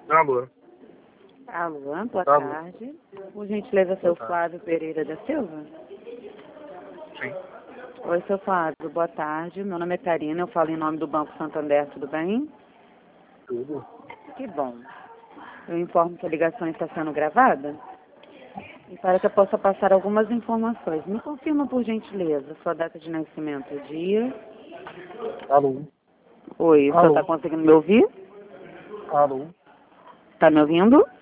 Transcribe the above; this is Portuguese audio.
Alô. Alô, boa Alô. tarde. Por gentileza, seu Boa tarde. Flávio Pereira da Silva? Sim. Oi, seu Flávio, boa tarde. Meu nome é Karina, eu falo em nome do Banco Santander, tudo bem? Tudo. Que bom. Eu informo que a ligação está sendo gravada e para que eu possa passar algumas informações. Me confirma, por gentileza, sua data de nascimento, dia. Alô. Oi, o senhor Alô. está conseguindo me ouvir? Alô. Está me ouvindo?